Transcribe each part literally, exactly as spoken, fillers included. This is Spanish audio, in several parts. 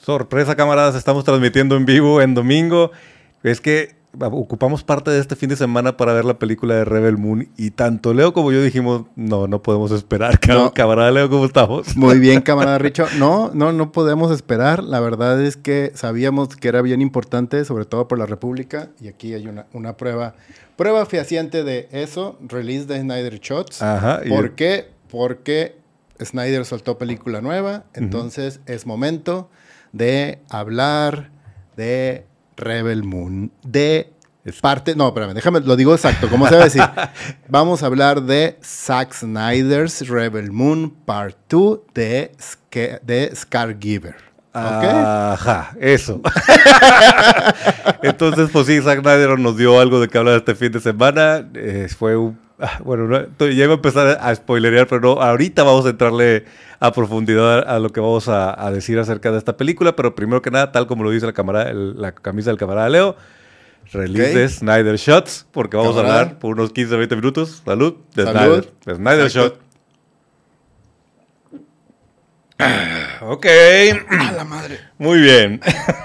Sorpresa, camaradas, estamos transmitiendo en vivo en domingo. Es que ocupamos parte de este fin de semana para ver la película de Rebel Moon y tanto Leo como yo dijimos, no, no podemos esperar. No. Camarada Leo, ¿cómo estamos? Muy bien, camarada Richo. No, no, no podemos esperar. La verdad es que sabíamos que era bien importante, sobre todo por la República, y aquí hay una, una prueba, prueba fehaciente de eso, release de Snyder Shots. Ajá. ¿Por qué? Porque Snyder soltó película nueva, entonces uh-huh. es momento de hablar de Rebel Moon, de es... parte... No, espérame, déjame, lo digo exacto, ¿cómo se va a decir? Vamos a hablar de Zack Snyder's Rebel Moon Part dos de, Sk- de Scargiver. ¿Okay? Ajá, eso. Entonces, pues sí, Zack Snyder nos dio algo de que hablar este fin de semana. Eh, fue un... Ah, bueno, no, ya iba a empezar a spoilerear, pero no, ahorita vamos a entrarle a profundidad a lo que vamos a, a decir acerca de esta película, pero primero que nada, tal como lo dice la, camarada, el, la camisa del camarada Leo, release okay. de Snyder Shots, porque vamos camarada. a hablar por unos quince a veinte minutos, salud, de salud. Snyder, de Snyder Shot. Ok. A la madre. Muy bien.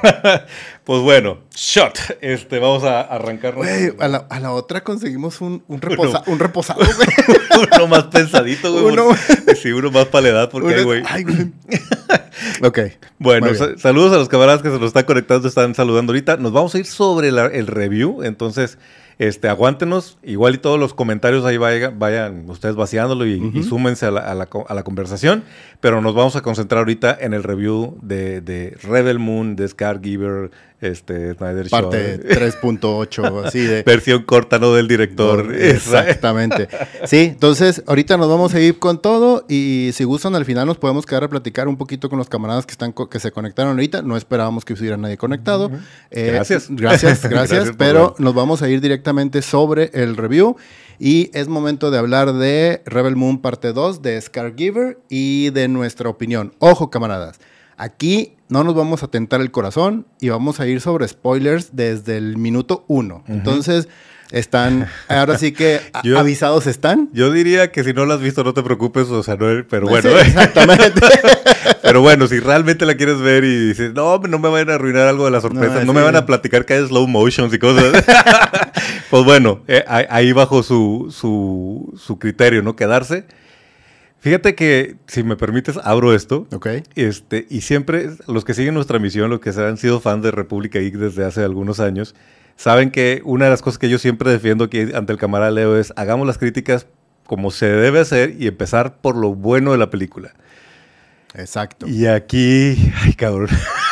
Pues bueno, shot. Este, vamos a arrancar. Güey, a la, a la otra conseguimos un, un, reposa, uno, un reposado, güey. Uno más pensadito, güey. Uno... Sí, uno más para la edad, porque hay, güey. Ay, güey. Ok. Bueno, sa- saludos a los camaradas que se nos están conectando, están saludando ahorita. Nos vamos a ir sobre la, el review, entonces... Este, aguántenos, igual y todos los comentarios ahí vayan, vayan ustedes vaciándolo y, uh-huh. y súmense a la, a, la, a la conversación, pero nos vamos a concentrar ahorita en el review de, de Rebel Moon, de Scargiver, este, Snyder Show. Parte tres punto ocho, así de... Versión corta, ¿no? Del director. Exactamente. Sí, entonces, ahorita nos vamos a ir con todo y si gustan, al final nos podemos quedar a platicar un poquito con los camaradas que están que se conectaron ahorita. No esperábamos que hubiera nadie conectado. Uh-huh. Eh, gracias. Gracias, gracias, gracias pero nos vamos a ir directamente sobre el review y es momento de hablar de Rebel Moon parte dos de Scargiver y de nuestra opinión. Ojo, camaradas, aquí no nos vamos a tentar el corazón y vamos a ir sobre spoilers desde el minuto uno. Uh-huh. Entonces, están, ahora sí que yo, avisados están. Yo diría que si no lo has visto, no te preocupes, o sea, no, pero bueno. Sí, exactamente. Pero bueno, si realmente la quieres ver y dices, no, no me vayan a arruinar algo de la sorpresa, no, no sí. me van a platicar que hay slow motions y cosas. Pues bueno, eh, ahí bajo su, su, su criterio, ¿no? Quedarse. Fíjate que, si me permites, abro esto. Ok. Este, y siempre, los que siguen nuestra misión, los que han sido fans de República Geek desde hace algunos años, saben que una de las cosas que yo siempre defiendo aquí ante el camarada Leo es hagamos las críticas como se debe hacer y empezar por lo bueno de la película. Exacto. Y aquí, ay cabrón,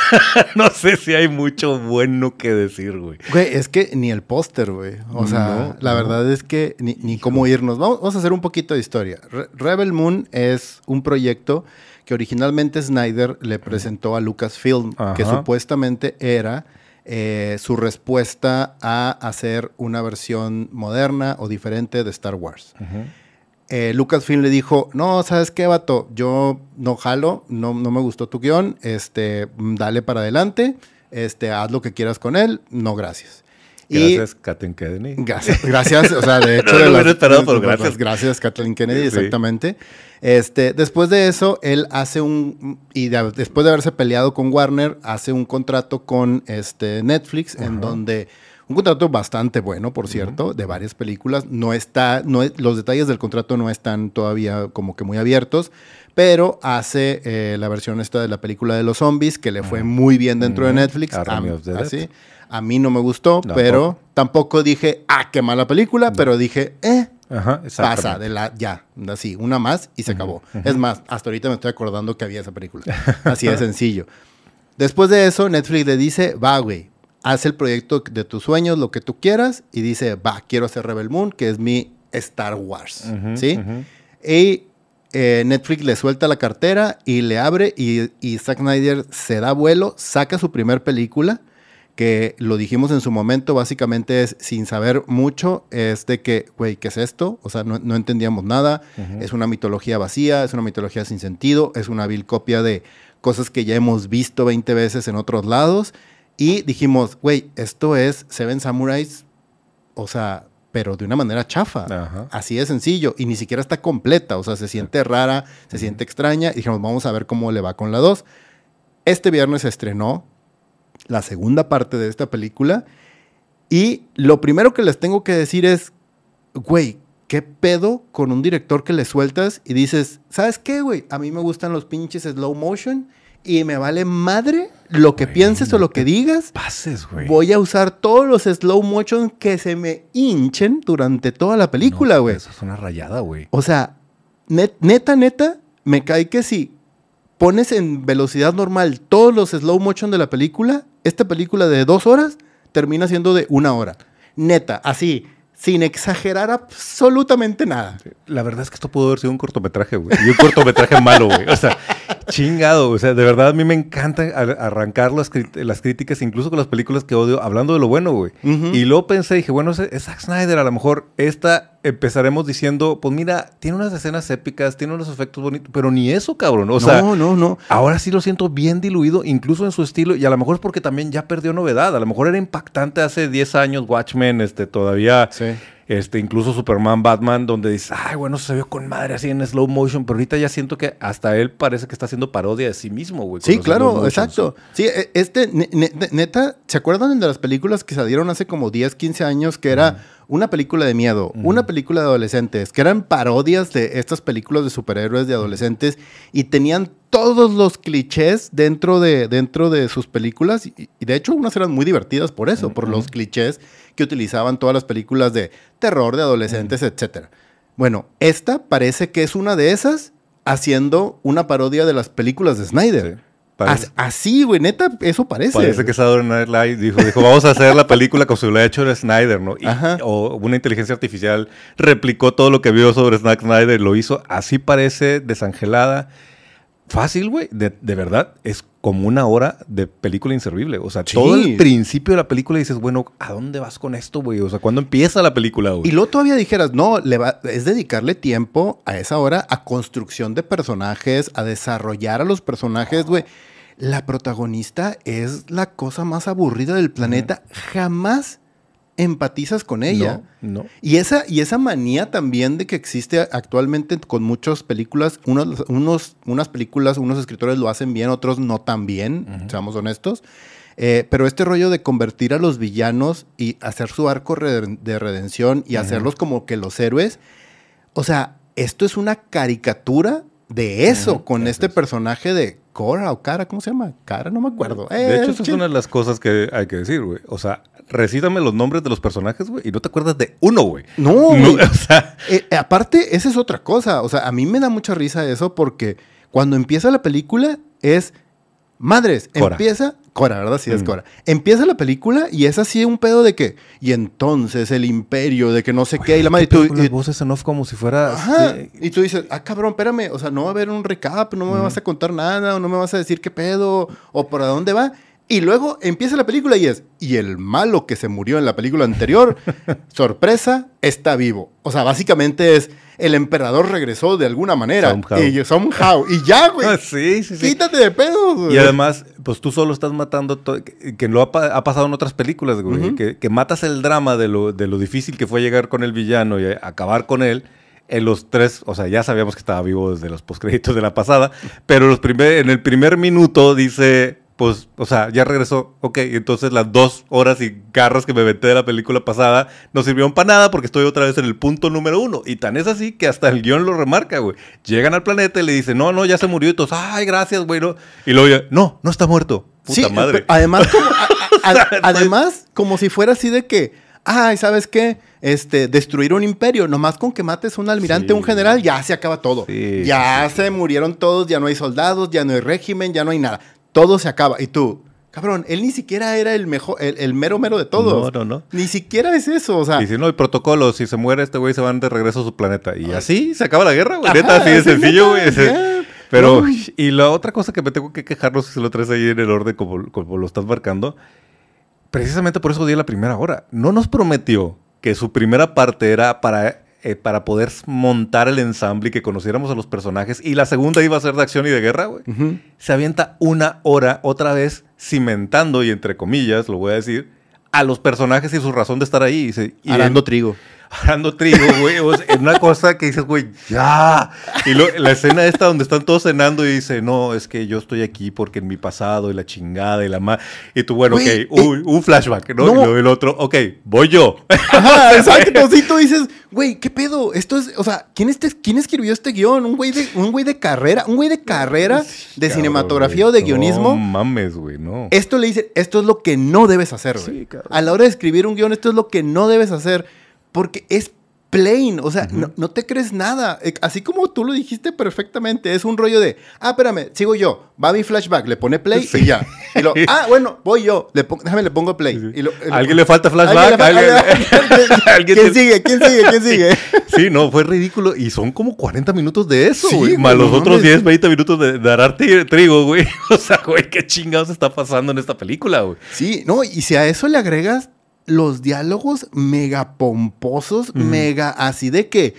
no sé si hay mucho bueno que decir, güey. Güey, es que ni el póster, güey. O sea, no, la no. verdad es que ni, ni cómo irnos. Vamos, vamos a hacer un poquito de historia. Re- Rebel Moon es un proyecto que originalmente Snyder le presentó a Lucasfilm, Ajá. que supuestamente era eh, su respuesta a hacer una versión moderna o diferente de Star Wars. Ajá. Eh, Lucasfilm le dijo, no, ¿sabes qué, vato? Yo no jalo, no, no me gustó tu guión, este, dale para adelante, este, haz lo que quieras con él, no, gracias. Gracias, y, Kathleen Kennedy. Gracias, gracias, o sea, de hecho... no, de no las, hubiera esperado, pero gracias. Gracias, Kathleen Kennedy, exactamente. Sí. Este, después de eso, él hace un... Y de, después de haberse peleado con Warner, hace un contrato con este, Netflix, uh-huh. en donde... Un contrato bastante bueno, por cierto, uh-huh. de varias películas. No está, no, los detalles del contrato no están todavía como que muy abiertos, pero hace eh, la versión esta de la película de los zombies, que le fue uh-huh. muy bien dentro uh-huh. de Netflix. A, así, a mí no me gustó, tampoco. pero tampoco dije, ah, qué mala película, no. pero dije, eh, uh-huh, pasa, de la, ya, así, una más y se uh-huh. acabó. Uh-huh. Es más, hasta ahorita me estoy acordando que había esa película. Así de sencillo. Después de eso, Netflix le dice, va, güey, haz el proyecto de tus sueños, lo que tú quieras, y dice, va, quiero hacer Rebel Moon, que es mi Star Wars, uh-huh, ¿sí? Uh-huh. Y eh, Netflix le suelta la cartera y le abre, y, y Zack Snyder se da vuelo, saca su primer película, que lo dijimos en su momento, básicamente es, sin saber mucho, es de que, güey, ¿qué es esto? O sea, no, no entendíamos nada, uh-huh. es una mitología vacía, es una mitología sin sentido, es una vil copia de cosas que ya hemos visto veinte veces en otros lados. Y dijimos, güey, esto es Seven Samurais, o sea, pero de una manera chafa. Ajá. Así de sencillo. Y ni siquiera está completa. O sea, se siente rara, se siente extraña. Y dijimos, vamos a ver cómo le va con la dos. Este viernes se estrenó la segunda parte de esta película. Y lo primero que les tengo que decir es, güey, ¿qué pedo con un director que le sueltas y dices, ¿sabes qué, güey? A mí me gustan los pinches slow motion y me vale madre lo que Güey, pienses no o lo que digas. Pases, güey. Voy a usar todos los slow motion que se me hinchen durante toda la película, güey. No, eso es una rayada, güey. O sea, net, neta, neta, me cae que si pones en velocidad normal todos los slow motion de la película, esta película de dos horas termina siendo de una hora. Neta, así, sin exagerar absolutamente nada. La verdad es que esto pudo haber sido un cortometraje, güey. Y un cortometraje malo, güey. O sea, chingado. O sea, de verdad a mí me encanta arrancar las, las críticas, incluso con las películas que odio, hablando de lo bueno, güey. Uh-huh. Y luego pensé, dije, bueno, es, es Zack Snyder. A lo mejor esta empezaremos diciendo, pues mira, tiene unas escenas épicas, tiene unos efectos bonitos, pero ni eso, cabrón. O sea, no, no, no. Ahora sí lo siento bien diluido, incluso en su estilo. Y a lo mejor es porque también ya perdió novedad. A lo mejor era impactante hace diez años Watchmen, este, todavía... Sí. Este, incluso Superman, Batman, donde dices, ay, bueno, se vio con madre así en slow motion, pero ahorita ya siento que hasta él parece que está haciendo parodia de sí mismo, güey. Sí, claro, exacto. Sí, este, ne, ne, neta, ¿se acuerdan de las películas que salieron hace como diez, quince años que era uh-huh. una película de miedo, uh-huh. una película de adolescentes, que eran parodias de estas películas de superhéroes de adolescentes y tenían todos los clichés dentro de, dentro de sus películas y, y de hecho unas eran muy divertidas por eso, uh-huh. por los clichés que utilizaban todas las películas de terror, de adolescentes, uh-huh. etcétera. Bueno, esta parece que es una de esas haciendo una parodia de las películas de Snyder. Sí. As, así, güey, neta, eso parece. Parece que Saturday Night Live dijo, dijo, vamos a hacer la película como si lo hubiera hecho el Snyder, ¿no? Y, o una inteligencia artificial replicó todo lo que vio sobre Zack Snyder y lo hizo. Así parece, desangelada. Fácil, güey. De, de verdad, es como una hora de película inservible. O sea, sí. todo el principio de la película dices, bueno, ¿a dónde vas con esto, güey? O sea, ¿cuándo empieza la película, güey? Y luego todavía dijeras, no, le va, es dedicarle tiempo a esa hora a construcción de personajes, a desarrollar a los personajes, güey. La protagonista es la cosa más aburrida del planeta. Uh-huh. Jamás empatizas con ella. No, no. Y esa, y esa manía también de que existe actualmente con muchas películas, unos, unos, unas películas, unos escritores lo hacen bien, otros no tan bien, uh-huh. seamos honestos. Eh, pero este rollo de convertir a los villanos y hacer su arco re- de redención y uh-huh. hacerlos como que los héroes, o sea, esto es una caricatura de eso, uh-huh. con eso este es. personaje de Cora o Cara, ¿cómo se llama? Cara, no me acuerdo. De eh, hecho, esa es una de las cosas que hay que decir, güey. O sea, recítame los nombres de los personajes, güey, y no te acuerdas de uno, güey. No, no o sea... eh, aparte, esa es otra cosa. O sea, a mí me da mucha risa eso porque cuando empieza la película es... Madres, Cora. empieza... Cora, ¿verdad? Sí, es mm. Cora. Empieza la película y es así un pedo de que... Y entonces el imperio, de que no sé Oye, qué... Y la madre... Tú, las voces en off como si fuera... Ajá. Sí. Y tú dices, ah, cabrón, espérame. O sea, no va a haber un recap, no me mm. vas a contar nada, o no me vas a decir qué pedo, o por dónde va... Y luego empieza la película y es, y el malo que se murió en la película anterior, sorpresa, está vivo. O sea, básicamente es, el emperador regresó de alguna manera. Somehow. Y, somehow. Y ya, güey. sí, sí, sí. Quítate de pedos, güey. Y además, pues tú solo estás matando, to- que, que lo ha, pa- ha pasado en otras películas, güey. Uh-huh. Que, que matas el drama de lo, de lo difícil que fue llegar con el villano y acabar con él. En los tres, o sea, ya sabíamos que estaba vivo desde los postcréditos de la pasada, pero los primer, en el primer minuto dice... Pues, o sea, ya regresó. Ok, entonces las dos horas y garras que me aventé de la película pasada no sirvieron para nada porque estoy otra vez en el punto número uno. Y tan es así que hasta el guión lo remarca, güey. Llegan al planeta y le dicen, no, no, ya se murió. Y todos, ay, gracias, güey. ¿no? Y luego ya, no, no está muerto. Puta sí, madre. Además, como, a, a, además, como si fuera así de que, ay, ¿sabes qué? Este, destruir un imperio, nomás con que mates un almirante o sí. un general, ya se acaba todo. Sí, ya sí. se murieron todos, ya no hay soldados, ya no hay régimen, ya no hay nada. Todo se acaba. Y tú, cabrón, él ni siquiera era el mejor, el, el mero mero de todos. No, no, no. Ni siquiera es eso, o sea. Y si no, el protocolo, si se muere este güey, se van de regreso a su planeta. Y así se acaba la guerra, güey. Neta, así de sencillo, güey. Pero, no. Y la otra cosa que me tengo que quejar, no sé si lo traes ahí en el orden como, como lo estás marcando, precisamente por eso di la primera hora. No nos prometió que su primera parte era para... Eh, para poder montar el ensamble y que conociéramos a los personajes. Y la segunda iba a ser de acción y de guerra, güey. Uh-huh. Se avienta una hora otra vez cimentando, y entre comillas, lo voy a decir, a los personajes y su razón de estar ahí. Y se, y Arando en, trigo. arando trigo, güey. O sea, es una cosa que dices, güey, ya. Y lo, la escena esta donde están todos cenando y dice, no, es que yo estoy aquí porque en mi pasado y la chingada y la más. Y tú, bueno, güey, ok, un, un flashback, ¿no? no. Y luego el otro, ok, voy yo. Ajá, exacto. Si tú dices, güey, ¿qué pedo? Esto es, o sea, ¿quién, este, ¿quién escribió este guión? ¿Un güey de, un güey de carrera? ¿Un güey de carrera de cabrón, cinematografía güey. o de guionismo? No mames, güey, no. Esto le dice, esto es lo que no debes hacer, güey. Sí, a la hora de escribir un guión, esto es lo que no debes hacer. Porque es plain, o sea, uh-huh. no, no te crees nada. Así como tú lo dijiste perfectamente, es un rollo de, ah, espérame, sigo yo, va mi flashback, le pone play sí. y ya. Y lo, ah, bueno, voy yo, le pongo, déjame, le pongo play. Sí. Y lo, ¿A alguien le falta flashback? ¿Alguien le falta, ¿Alguien ¿Quién te... sigue? ¿Quién sigue? ¿Quién sigue? Sí, no, fue ridículo. Y son como cuarenta minutos de eso, sí, güey. Más los no, otros diez, veinte minutos de, de arar trigo, güey. O sea, güey, qué chingados está pasando en esta película, güey. Sí, no, y si a eso le agregas los diálogos mega pomposos, mm. mega así de que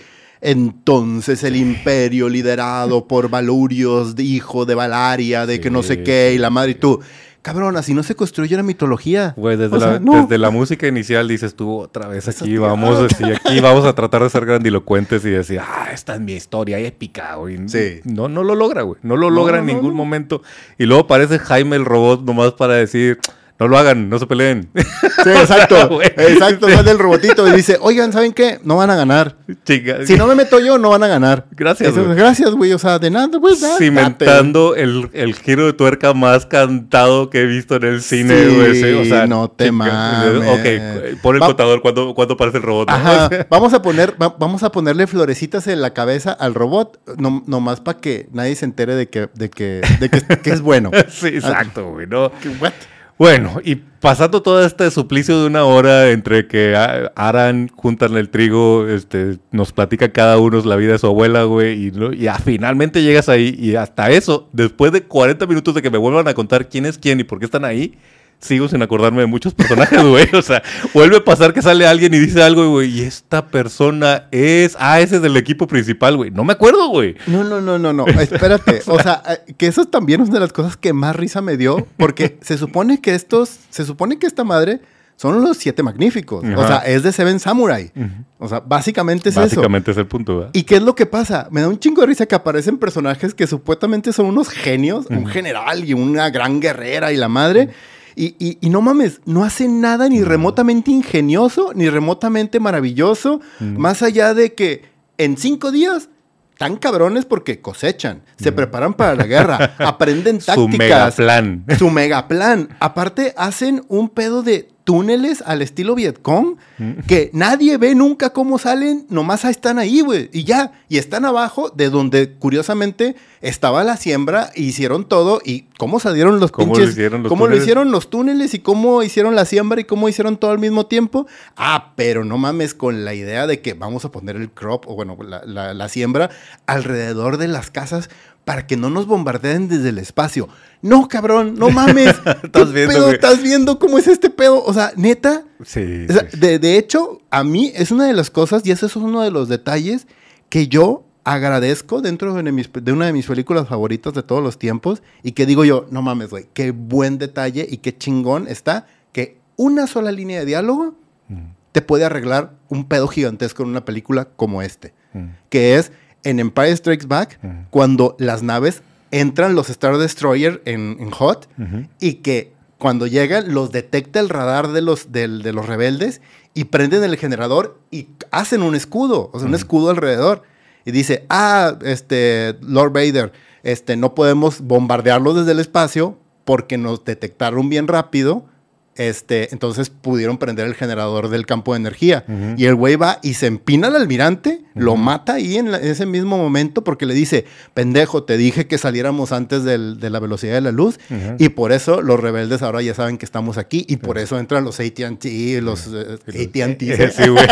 entonces el imperio liderado por Valurios, hijo de Valaria, de sí, que no sé qué, y la madre y tú, cabrón, así no se construye la mitología. Güey, desde, la, no. desde la música inicial dices tú, otra vez aquí vamos, sí, aquí vamos a tratar de ser grandilocuentes y decir, ah, esta es mi historia épica, güey. Sí. No, no lo logra, güey. No lo logra no, en no, ningún no. momento. Y luego aparece Jaime el robot nomás para decir... No lo hagan, no se peleen. Sí, exacto. Exacto, sale el robotito y dice, oigan, ¿saben qué? No van a ganar. Chica, si no me meto yo, no van a ganar. Gracias, güey. Gracias, güey. O sea, de nada, güey. Pues, cimentando el, el giro de tuerca más cantado que he visto en el cine, güey. Sí, o sea, no te mames. Ok, pon el va contador cuando, cuando aparece el robot. Ajá. Vamos a poner, va, vamos a ponerle florecitas en la cabeza al robot, no, nomás para que nadie se entere de que, de que, de que, que es bueno. Sí, exacto, güey. ¿No? ¿What? Bueno, y pasando todo este suplicio de una hora entre que aran, juntan el trigo, este, nos platica cada uno la vida de su abuela, güey, y, y ya, finalmente llegas ahí, y hasta eso, después de cuarenta minutos de que me vuelvan a contar quién es quién y por qué están ahí, sigo sin acordarme de muchos personajes, güey. O sea, vuelve a pasar que sale alguien y dice algo, güey, y esta persona es... Ah, ese es del equipo principal, güey. No me acuerdo, güey. No, no, no, no, no. Espérate. O sea, que eso también es una de las cosas que más risa me dio, porque se supone que estos... Se supone que esta madre son los siete magníficos. Ajá. O sea, es de Seven Samurai. Uh-huh. O sea, básicamente es básicamente eso. Básicamente es el punto, ¿verdad? ¿Y qué es lo que pasa? Me da un chingo de risa que aparecen personajes que supuestamente son unos genios, uh-huh. un general y una gran guerrera y la madre... Uh-huh. Y, y, y no mames, no hace nada ni no. remotamente ingenioso, ni remotamente maravilloso, no. más allá de que en cinco días tan cabrones porque cosechan, no. se preparan para la guerra, aprenden tácticas. Su mega plan. Su mega plan. Aparte, hacen un pedo de túneles al estilo Vietcong que nadie ve nunca cómo salen, nomás están ahí, güey, y ya, y están abajo de donde curiosamente estaba la siembra, hicieron todo, y cómo salieron los ¿Cómo pinches, lo hicieron los cómo túneles? lo hicieron los túneles y cómo hicieron la siembra y cómo hicieron todo al mismo tiempo. Ah, pero no mames con la idea de que vamos a poner el crop, o bueno, la, la, la siembra alrededor de las casas para que no nos bombardeen desde el espacio. No, cabrón, no mames. ¿Estás viendo, pedo, ¿Estás viendo cómo es este pedo? O sea, neta. Sí. O sea, de, de hecho, a mí es una de las cosas, y ese es uno de los detalles que yo agradezco dentro de, mis, de una de mis películas favoritas de todos los tiempos, y que digo yo, no mames, güey, qué buen detalle y qué chingón está que una sola línea de diálogo mm. te puede arreglar un pedo gigantesco en una película como este, mm. que es en Empire Strikes Back, uh-huh. cuando las naves entran, los Star Destroyer en, en Hot, uh-huh. y que cuando llegan los detecta el radar de los, de, de los rebeldes y prenden el generador y hacen un escudo, o sea, uh-huh. un escudo alrededor. Y dice, ah, este, Lord Vader, este, no podemos bombardearlos desde el espacio porque nos detectaron bien rápido. Este, entonces pudieron prender el generador del campo de energía. Uh-huh. Y el güey va y se empina al almirante, uh-huh. lo mata ahí en, la, en ese mismo momento porque le dice, pendejo, te dije que saliéramos antes del, de la velocidad de la luz, uh-huh. y por eso los rebeldes ahora ya saben que estamos aquí, y por uh-huh. eso entran los A T and T, los uh, A T and T. Sí, güey.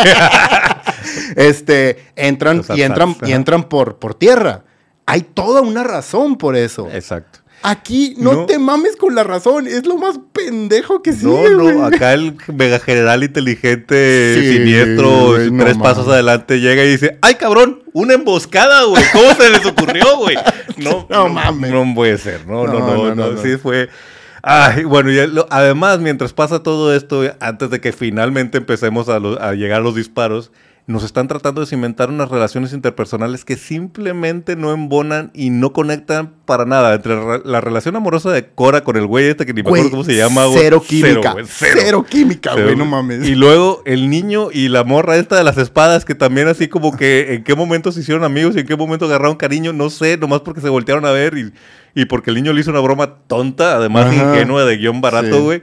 este, entran los y entran, uh-huh. y entran por, por tierra. Hay toda una razón por eso. Exacto. Aquí no, no te mames con la razón. Es lo más pendejo que sigue, No, no. Acá el mega general inteligente, sí, siniestro, wey, tres no pasos mames. adelante, llega y dice, ¡ay, cabrón! ¡Una emboscada, güey! ¿Cómo se les ocurrió, güey? No, no, no mames. No puede ser. No, no, no. no, no, no, no. Sí fue... Ay, bueno, y lo, además, mientras pasa todo esto, antes de que finalmente empecemos a, lo, a llegar a los disparos, nos están tratando de cimentar unas relaciones interpersonales que simplemente no embonan y no conectan para nada. Entre la, la relación amorosa de Cora con el güey este que ni me acuerdo cómo se llama, güey. Cero química. Cero, cero. cero química, güey, no mames. Y luego el niño y la morra esta de las espadas, que también así como que en qué momento se hicieron amigos y en qué momento agarraron cariño, no sé, nomás porque se voltearon a ver y, y porque el niño le hizo una broma tonta, además Ajá. ingenua de guión barato, güey. Sí.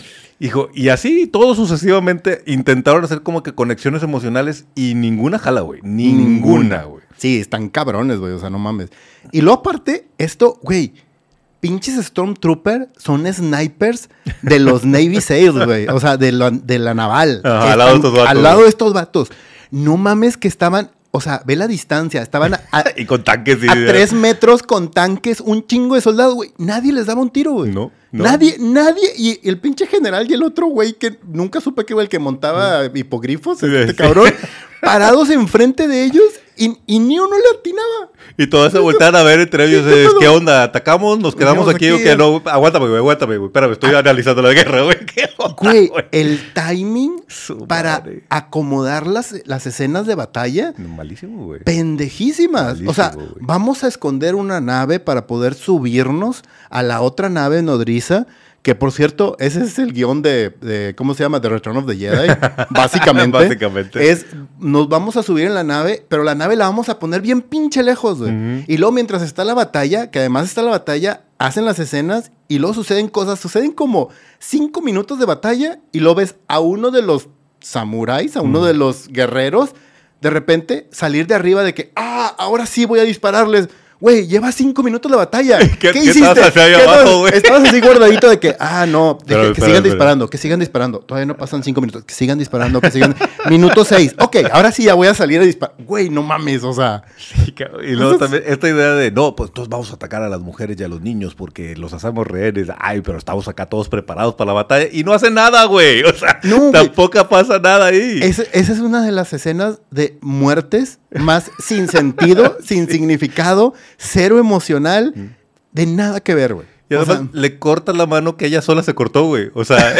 Hijo, y así todos sucesivamente intentaron hacer como que conexiones emocionales y ninguna jala, güey. Ninguna, güey. Sí, están cabrones, güey. O sea, no mames. Y luego aparte, esto, güey, pinches Stormtrooper son snipers de los Navy Seals, güey. O sea, de la, de la naval. Ajá, al lado de estos vatos. Al lado de estos vatos. No mames que estaban... O sea, ve la distancia. Estaban a, a, y con tanques. A tres metros con tanques, un chingo de soldados, güey. Nadie les daba un tiro, güey. No, no. Nadie, nadie. Y el pinche general y el otro güey que nunca supe que era el que montaba hipogrifos, este cabrón, parados enfrente de ellos y, y ni uno le atinaba. Y todos se voltean a ver entre ellos. Es, ¿qué onda? ¿Atacamos? ¿Nos quedamos aquí, aquí o qué? No, aguántame, güey, aguántame, güey. Espérame, estoy ah. analizando la guerra, güey. ¿Qué onda, güey? El timing Su para madre. acomodar las, las escenas de batalla. Malísimo, güey. Pendejísimas. Malísimo, o sea, güey. Vamos a esconder una nave para poder subirnos a la otra nave nodriza. Que, por cierto, ese es el guión de, de ¿cómo se llama? The Return of the Jedi. Básicamente. Básicamente. Es, nos vamos a subir en la nave, pero la nave la vamos a poner bien pinche lejos, güey. Uh-huh. Y luego, mientras está la batalla, que además está la batalla, hacen las escenas y luego suceden cosas. Suceden como cinco minutos de batalla y luego ves a uno de los samuráis, a uno uh-huh. de los guerreros, de repente salir de arriba de que, ah, ahora sí voy a dispararles. Güey, lleva cinco minutos la batalla. ¿Qué, ¿Qué, ¿qué hiciste? Estabas hacia ¿Qué abajo, güey? Estabas así guardadito de que, ah, no, de pero, que, que pero, sigan pero. disparando, que sigan disparando. Todavía no pasan cinco minutos, que sigan disparando, que sigan... Minuto seis. Ok, ahora sí ya voy a salir a disparar. Güey, no mames, o sea... Sí, y luego entonces, también esta idea de, no, pues entonces vamos a atacar a las mujeres y a los niños porque los hacemos rehenes. Ay, pero estamos acá todos preparados para la batalla y no hace nada, güey. O sea, no, tampoco güey. pasa nada ahí. Esa, esa es una de las escenas de muertes más sin sentido, sin significado, cero emocional, de nada que ver, güey. Y además o sea, le corta la mano que ella sola se cortó, güey. O sea,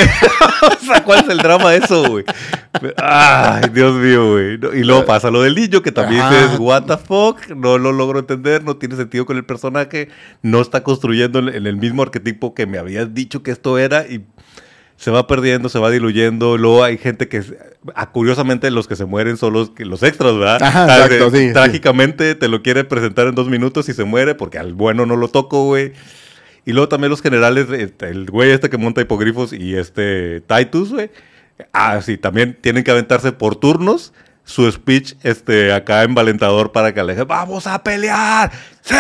o sea, ¿cuál es el drama de eso, güey? Ay, Dios mío, güey. Y luego pasa lo del niño, que también ah. es what the fuck. No lo logro entender, no tiene sentido con el personaje. No está construyendo en el mismo arquetipo que me habías dicho que esto era y... se va perdiendo, se va diluyendo. Luego hay gente que, ah, curiosamente, los que se mueren son los, los extras, ¿verdad? Ajá, ah, exacto, de, sí, trágicamente sí. te lo quiere presentar en dos minutos y se muere porque al bueno no lo toco, güey. Y luego también los generales, el güey este que monta hipogrifos y este Titus, güey. Ah, sí, también tienen que aventarse por turnos su speech este, acá envalentador para que aleje. ¡Vamos a pelear! ¡Sí!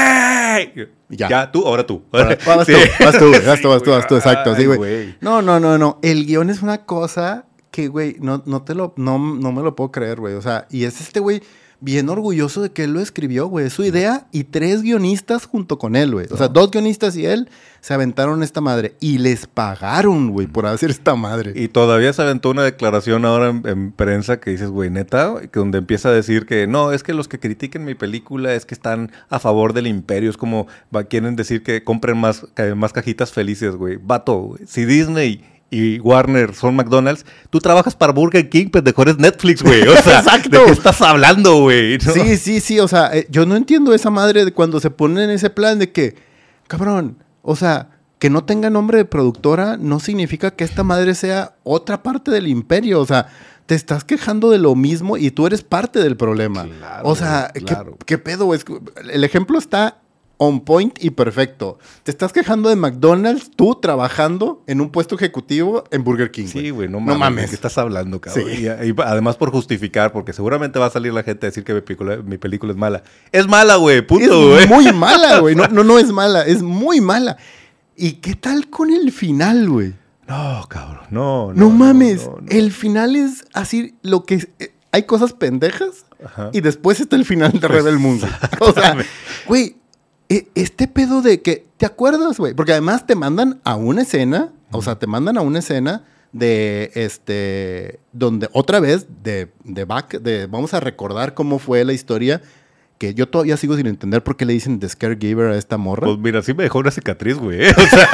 Ya. ya, tú, ahora tú. Ahora, vas, sí. tú vas tú, vas tú, vas tú, vas tú, exacto. Sí, güey. No, no, no, no. El guión es una cosa que, güey, no, no te lo, no, no me lo puedo creer, güey. O sea, y es este güey bien orgulloso de que él lo escribió, güey. Es su idea y tres guionistas junto con él, güey. O sea, dos guionistas y él se aventaron esta madre. Y les pagaron, güey, por hacer esta madre. Y todavía se aventó una declaración ahora en, en prensa que dices, güey, neta, que donde empieza a decir que no, es que los que critiquen mi película es que están a favor del imperio. Es como, va, quieren decir que compren más, más cajitas felices, güey. Vato, güey. Si Disney y Warner son McDonald's, tú trabajas para Burger King, pendejo, eres Netflix, güey. O sea, ¿de qué estás hablando, güey? ¿No? Sí, sí, sí. O sea, eh, yo no entiendo esa madre de cuando se ponen en ese plan de que, cabrón, o sea, que no tenga nombre de productora no significa que esta madre sea otra parte del imperio. O sea, te estás quejando de lo mismo y tú eres parte del problema. Claro, o sea, claro. ¿qué, ¿qué pedo, güey? El ejemplo está on point y perfecto. Te estás quejando de McDonald's, tú trabajando en un puesto ejecutivo en Burger King. Sí, güey, no, no mames. ¿De qué estás hablando, cabrón? Sí. Y, y además por justificar, porque seguramente va a salir la gente a decir que mi película, mi película es mala. Es mala, güey, punto, güey. Es muy mala, güey. No, no, no es mala, es muy mala. ¿Y qué tal con el final, güey? No, cabrón, no. No, no mames, no, no, no. El final es así, lo que... Eh, hay cosas pendejas. Ajá. Y después está el final de Rebel Moon. O sea, güey... Este pedo de que, ¿te acuerdas, güey? Porque además te mandan a una escena, o sea, te mandan a una escena de, este, donde otra vez, de, de back, de, vamos a recordar cómo fue la historia, que yo todavía sigo sin entender por qué le dicen The Scaregiver a esta morra. Pues mira, sí me dejó una cicatriz, güey. O sea,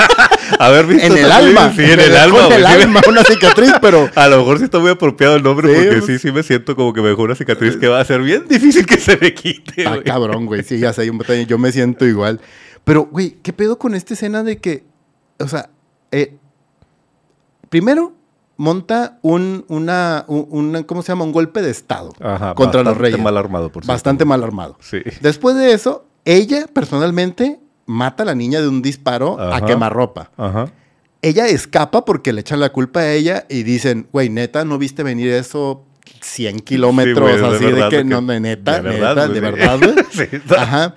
haber visto en el alma. Sí, en el alma. En el alma, una cicatriz, pero... A lo mejor sí está muy apropiado el nombre, sí, porque sí, sí me siento como que me dejó una cicatriz que va a ser bien difícil que se me quite, Ah, cabrón, güey. Sí, ya sé, yo, yo me siento igual. Pero, güey, ¿qué pedo con esta escena de que... O sea, eh, primero... monta un, una, un, una, ¿cómo se llama? Un golpe de estado Ajá, contra los reyes. Bastante mal armado, por cierto. Bastante mal armado. Sí. Después de eso, ella personalmente mata a la niña de un disparo Ajá. a quemarropa. Ajá. Ella escapa porque le echan la culpa a ella y dicen, güey, neta, ¿no viste venir eso cien kilómetros sí, güey, así de, de que, que no, de neta, de neta, verdad, de güey. verdad, güey? Sí. Ajá.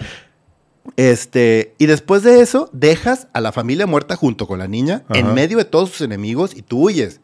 Este, y después de eso, dejas a la familia muerta junto con la niña Ajá. en medio de todos sus enemigos y tú huyes.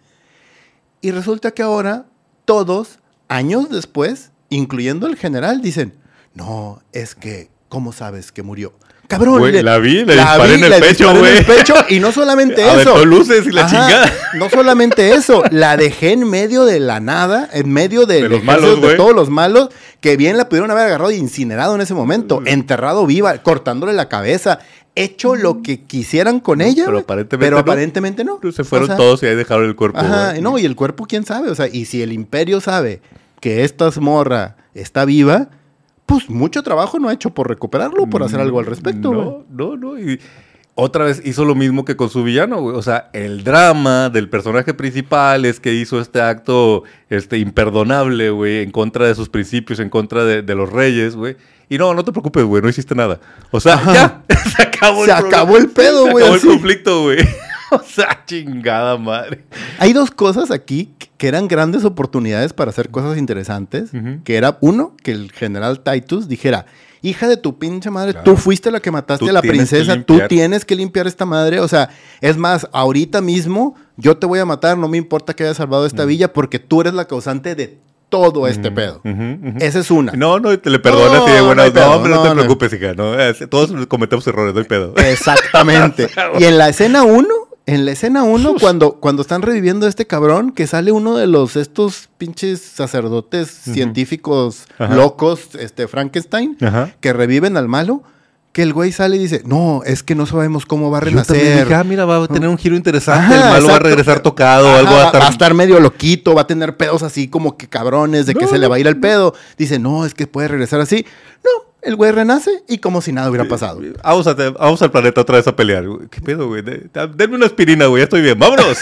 Y resulta que ahora todos, años después, incluyendo el general, dicen, no, es que, ¿cómo sabes que murió? Cabrón, Güey, le, la vi, le la disparé vi, en el le pecho, disparé güey. en el pecho, y no solamente eso. Aventó luces y la Ajá, chingada. no solamente eso, la dejé en medio de la nada, en medio de, De los ejército malos, de güey. todos los malos, que bien la pudieron haber agarrado e incinerado en ese momento, enterrado viva, cortándole la cabeza, hecho lo que quisieran con ella, Pero güey. aparentemente pero no. aparentemente no. Se fueron O sea, todos y ahí dejaron el cuerpo. Ajá, güey. no, y el cuerpo, quién sabe. O sea, y si el imperio sabe que esta morra está viva, pues mucho trabajo no ha hecho por recuperarlo, por hacer algo al respecto, güey. No, no, no. Y otra vez hizo lo mismo que con su villano, güey. O sea, el drama del personaje principal es que hizo este acto este, imperdonable, güey, en contra de sus principios, en contra de, de los reyes, güey. Y no, no te preocupes, güey, no hiciste nada. O sea, Ajá. ya, se acabó Se el acabó problema. el pedo, Se güey, acabó así. el conflicto, güey. O sea, chingada madre. Hay dos cosas aquí que eran grandes oportunidades para hacer cosas interesantes. Ujú. Que era, uno, que el general Titus dijera, hija de tu pinche madre, Claro. tú fuiste la que mataste Tú a la tienes que princesa, tú limpiar. tienes que limpiar esta madre. O sea, es más, ahorita mismo yo te voy a matar, no me importa que hayas salvado esta villa, porque tú eres la causante de todo este pedo. Ujú, ujú. Esa es una. No, no, te le perdonas No, así de buena. no No, hay pedo, hombre, no, no, te no. preocupes, hija. No, Es- todos cometemos errores, no hay pedo. Exactamente. Y en la escena uno, en la escena uno, cuando, cuando están reviviendo a este cabrón, que sale uno de los, estos pinches sacerdotes Ujú. científicos Ajá. locos, este, Frankenstein, Ajá. que reviven al malo, que el güey sale y dice, no, es que no sabemos cómo va a Yo también renacer. dije, ah, mira, va a tener un giro interesante. Ajá, el malo va a exacto. regresar tocado, Ajá, algo va a estar. va a estar medio loquito, va a tener pedos así como que cabrones, de que No, se le no, va a ir el pedo. Dice, no, es que puede regresar así. No, el güey renace y como si nada hubiera pasado. Vamos, a, vamos al planeta otra vez a pelear. güey. ¿Qué pedo, güey? De- de- Denme una aspirina, güey, ya estoy bien. ¡Vámonos!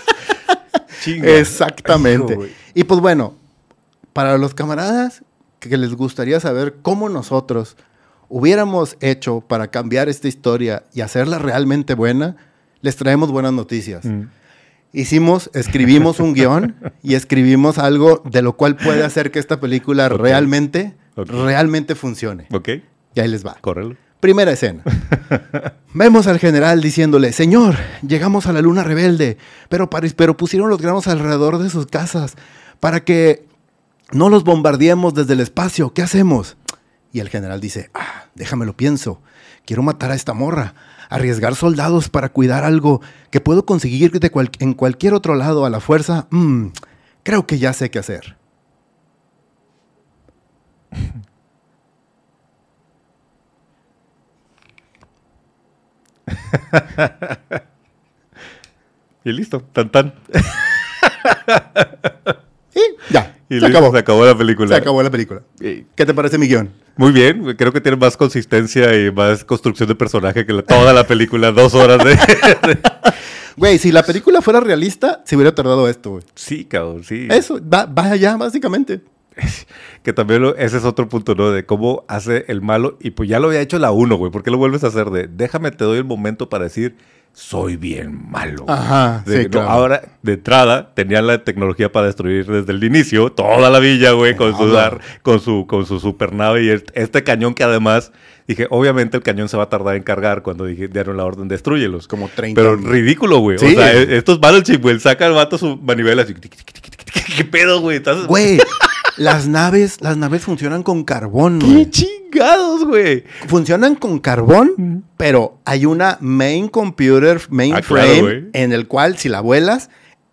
Chinga. Exactamente. Hijo, güey. Y pues bueno, para los camaradas que les gustaría saber cómo nosotros hubiéramos hecho para cambiar esta historia y hacerla realmente buena, les traemos buenas noticias. Mm. Hicimos, escribimos un guión y escribimos algo de lo cual puede hacer que esta película Ok. realmente, Ok. realmente funcione. Ok, Y ahí les va. córrelo. Primera escena. Vemos al general diciéndole, señor, llegamos a la luna rebelde, pero, para- pero pusieron los granos alrededor de sus casas para que no los bombardeemos desde el espacio. ¿Qué hacemos? Y el general dice, ah, déjame lo pienso. Quiero matar a esta morra, arriesgar soldados para cuidar algo que puedo conseguir de cual- en cualquier otro lado a la fuerza. Mm, creo que ya sé qué hacer. Y listo, tan tan. Y ya, Y se listo, acabó. Se acabó la película. Se acabó la película. Y- ¿Qué te parece mi guión? Muy bien, güey, creo que tiene más consistencia y más construcción de personaje que la- toda la película, dos horas de... Güey, si la película fuera realista, se hubiera tardado esto, güey. Sí, cabrón, sí. Eso, va, va allá, básicamente. Que también lo- ese es otro punto, ¿no? De cómo hace el malo. Y pues ya lo había hecho la uno, güey. ¿Por qué lo vuelves a hacer? De déjame, te doy el momento para decir, soy bien malo. Ajá, De- sí, no, claro. Ahora, de entrada, tenían la tecnología para destruir desde el inicio toda la villa, güey, con su, Claro. dar- con su con su supernave y este, este cañón que además, dije, obviamente el cañón se va a tardar en cargar cuando dije, dieron la orden, destrúyelos. Como treinta. Pero ridículo, güey. Sí. O sea, e- esto es Battleship, güey. Saca el vato su manivela así. ¿Qué pedo, güey? ¿Estás- Güey, las naves, las naves funcionan con carbón, ¿Qué güey. chingados, güey? Funcionan con carbón, pero hay una main computer, Ah, claro, mainframe, güey. en el cual si la vuelas,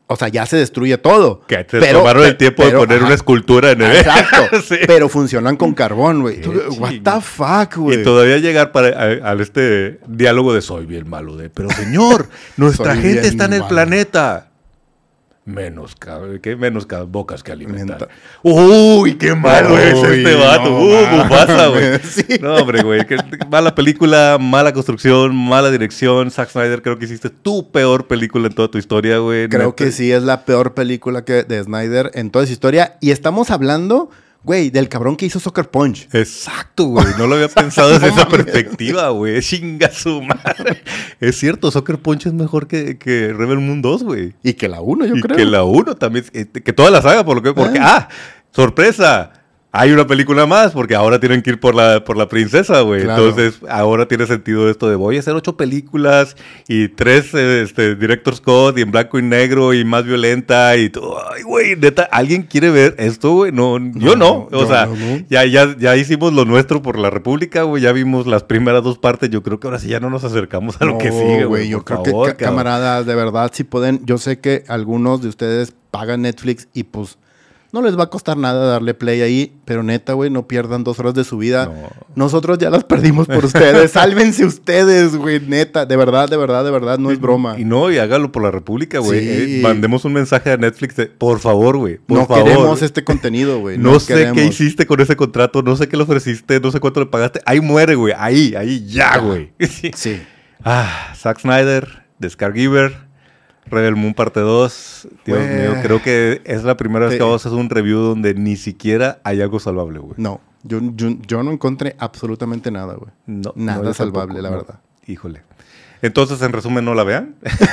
o sea, ya se destruye todo. Que te pero, tomaron el tiempo pero, de poner ajá, una escultura en el... Exacto. Sí. Pero funcionan con carbón, güey. Qué What ching- the fuck, güey. Y todavía llegar para, a, a este diálogo de soy bien malo de, pero señor, nuestra Soy gente bien está en el malo. planeta. Menos, cab- ¿qué? Menos cab- bocas que alimentar. Alimenta. Uy, qué malo es Uy, este vato. no uh, mames, Mufasa, güey. sí. No, hombre, güey. que- Mala película, mala construcción, mala dirección. Zack Snyder, creo que hiciste tu peor película en toda tu historia, güey. Creo Neta. que sí es la peor película que de Snyder en toda su historia. Y estamos hablando, güey, del cabrón que hizo Sucker Punch. Exacto, güey. No lo había pensado desde No esa mames. perspectiva, güey. Chinga su madre. Es cierto, Sucker Punch es mejor que, que Rebel Moon dos, güey. Y que la uno, yo Y creo. que la uno también. eh, Que toda la saga, por lo que. Porque, Ah. ah, sorpresa. Hay una película más, porque ahora tienen que ir por la, por la princesa, güey. Claro. Entonces, ahora tiene sentido esto de voy a hacer ocho películas y tres eh, este, Director's Cut y en blanco y negro y más violenta y todo. Ay, güey, neta, ¿alguien quiere ver esto, güey? No, yo no. No, O yo sea, no, no. Ya, ya, ya hicimos lo nuestro por la República, güey. Ya vimos las primeras dos partes. Yo creo que ahora sí ya no nos acercamos a lo No, que sigue, güey. Yo por creo favor, que, ca- cabrón. camaradas, de verdad, si pueden. Yo sé que algunos de ustedes pagan Netflix y pues no les va a costar nada darle play ahí, pero neta, güey, no pierdan dos horas de su vida. No. Nosotros ya las perdimos por ustedes. Sálvense ustedes, güey, neta. De verdad, de verdad, de verdad, no es broma. Y no, y hágalo por la República, güey. Sí. Eh, mandemos un mensaje a Netflix de, por favor, güey, por no favor. queremos este contenido, güey. No, sé queremos. qué hiciste con ese contrato, no sé qué le ofreciste, no sé cuánto le pagaste. Ahí muere, güey. Ahí, ahí, ya, güey. Sí. Sí. Ah, Zack Snyder, The Scargiver, Rebel Moon parte dos. Dios Güey. mío, creo que es la primera vez Sí. que vamos a hacer un review donde ni siquiera hay algo salvable, güey. No, yo, yo, yo no encontré absolutamente nada, güey. No, Nada no, yo salvable, tampoco, la no. verdad. Híjole. Entonces, en resumen, no la vean.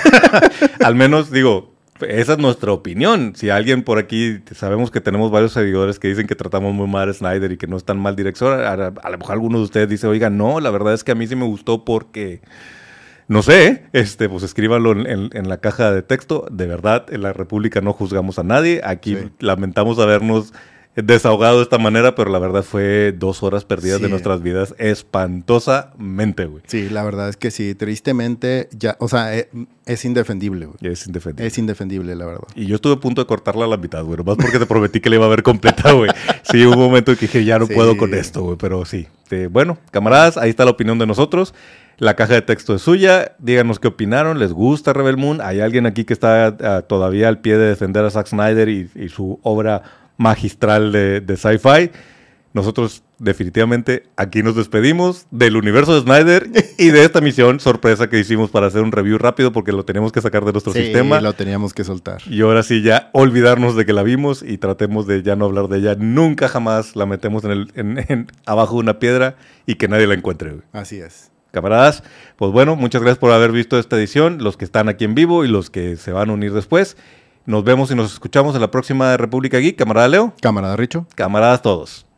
Al menos, digo, esa es nuestra opinión. Si alguien por aquí, sabemos que tenemos varios seguidores que dicen que tratamos muy mal a Snyder y que no es tan mal director. A, a- a lo mejor alguno de ustedes dice, oiga, no, la verdad es que a mí sí me gustó porque... No sé, este, pues escríbanlo en, en- en la caja de texto. De verdad, en la República no juzgamos a nadie. Aquí Sí. lamentamos habernos desahogado de esta manera, pero la verdad fue dos horas perdidas Sí. de nuestras vidas espantosamente, güey. Sí, la verdad es que sí. Tristemente, ya, o sea, eh, es indefendible, güey. Es indefendible. Es indefendible, la verdad. Y yo estuve a punto de cortarla a la mitad, güey. Más porque te prometí que la iba a ver completa, güey. Sí, hubo un momento en que dije, ya no Sí. puedo con esto, güey. Pero sí. Eh, bueno, camaradas, ahí está la opinión de nosotros. La caja de texto es suya. Díganos qué opinaron. ¿Les gusta Rebel Moon? ¿Hay alguien aquí que está ah, todavía al pie de defender a Zack Snyder y, y su obra magistral de, de sci-fi? Nosotros definitivamente aquí nos despedimos del universo de Snyder y de esta misión sorpresa que hicimos para hacer un review rápido porque lo teníamos que sacar de nuestro Sí, sistema. lo teníamos que soltar. Y ahora sí ya olvidarnos de que la vimos y tratemos de ya no hablar de ella. Nunca jamás la metemos en el, en, en- abajo de una piedra y que nadie la encuentre, güey. Así es. Camaradas, pues bueno, muchas gracias por haber visto esta edición, los que están aquí en vivo y los que se van a unir después. Nos vemos y nos escuchamos en la próxima República Geek. Camarada Leo, Camarada Richo. camaradas todos.